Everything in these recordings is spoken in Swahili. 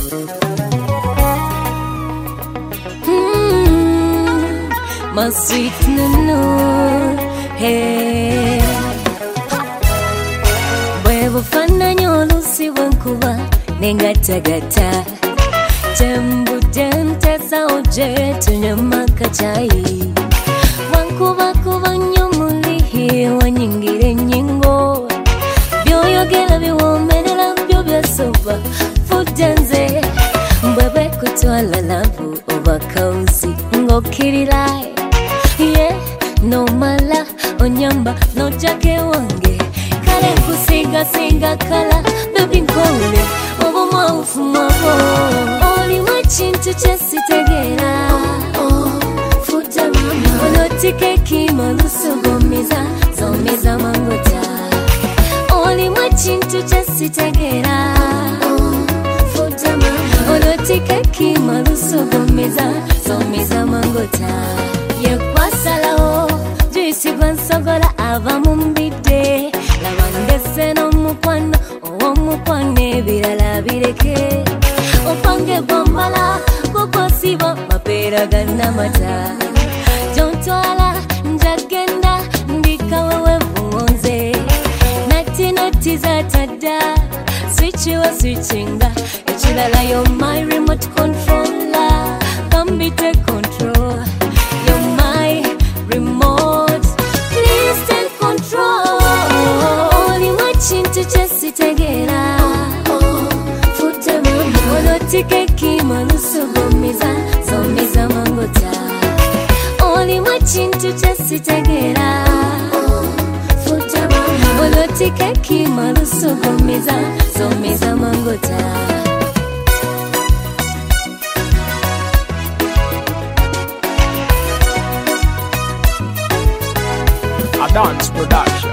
My sweet Nunu, hey. Bwebu fana nyolusi wankuba nengatagata. Tembu dentesa oje tunyamaka chai. Wankuba kuba nyumulihi wanyingire nyingo. Byoyogera biwomerera byo byasoba fudenze. Mbwebe kutwala lampu oba kausi ngokirilai. Yeah, no mala onyamba no jake wange. Kale kusiga singa kala baby nkole obo maufu mabo. Oli machintu chesitegera futa mama. Olotike kima lusugomiza zomiza mangota. Oli machintu chesitegera futa mama. Olotike kima lusugomiza zomiza mangota. Ye kwasalawo juisi gwansogola ava mumbide. Labandese n'omukwano ow'omukwane birala bireke. Opange bombala kuko sibo mapera gannamata. Jontwala njagenda ndika wewe vungonze. Nati zatada switchiwa switchinga. Echilala you're my remote controller. Come take control. You're my remote. Please take control. Only watching to just tegera. Futa mama. Olotike kima lusugomiza zomiza mangota. Only watching to just tegera. Futa mama. Olotike kima lusugomiza zomiza mangota. Dance production.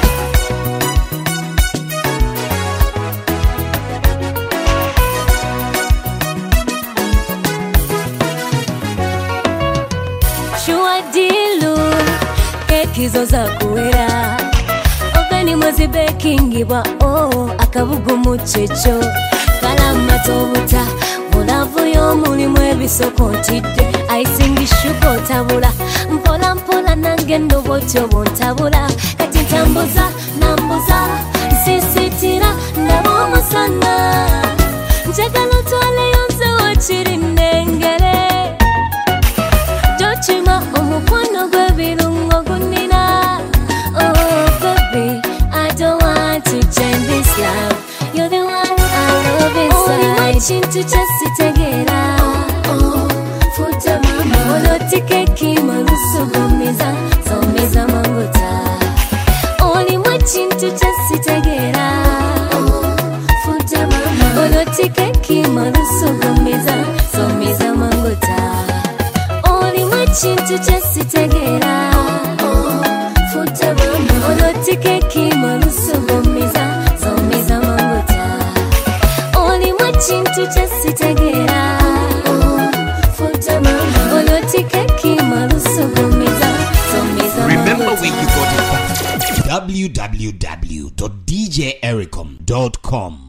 Shua dilu kekizo za kuwera. Oveni mwezi bekingi wa akabugu muchecho. Kalama tobuta vulavu yomulimu ebisokontide. Aisingi shuko tabula mpola mpola nange ndobotyo bontabula. Kati ntambuza nambuza sisitira ndabomusana. Njagala twale yonse wakiri nengere. Jochima omukwano gw'ebirungo gunina. Oh baby, I don't want to change this love. You're the one I love inside. Only watching to just tegera. Futa mama. Olotike kima lusugomiza zomiza mangota. Only watching to just tegera. Futa mama. Olotike kima lusugomiza zomiza mangota. Only watching to just tegera. Futa mama. Olotike kima lusugomiza zomiza mangota. Only watching to just tegera. Remember where you got it from. www.djericom.com